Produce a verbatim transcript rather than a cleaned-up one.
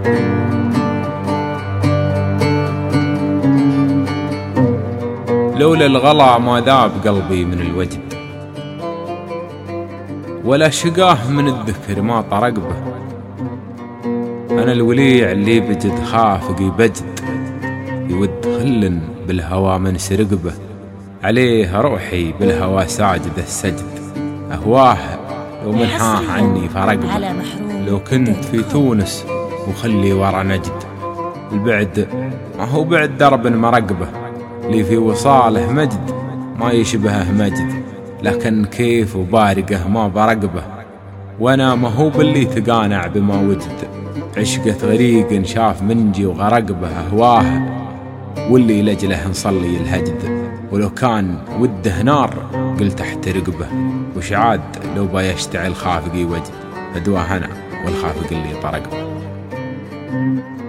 لولا الغلا ما ذاب قلبي من الوجد، ولا شقاه من الذكر ما طرق به. أنا الوليع اللي بجد خافق يبجد، يود خل بالهوى من سرقبه. عليه روحي بالهوى ساجد السجد، أهواه لو منحاه عني فرقبه. لو كنت في تونس وخلي ورا نجد، البعد ما هو بعد درب مرقبه. لي في وصاله مجد ما يشبهه مجد، لكن كيف وبارقه ما برقبه. وانا ما هو باللي تقانع بما وجد، عشقة غريق شاف منجي وغرقبه. أهواه واللي لجله نصلي الهجد، ولو كان وده نار قلت احترق به. وش عاد لو بايشتعل خافقي وجد، أدواه أنا والخافق اللي طرق به.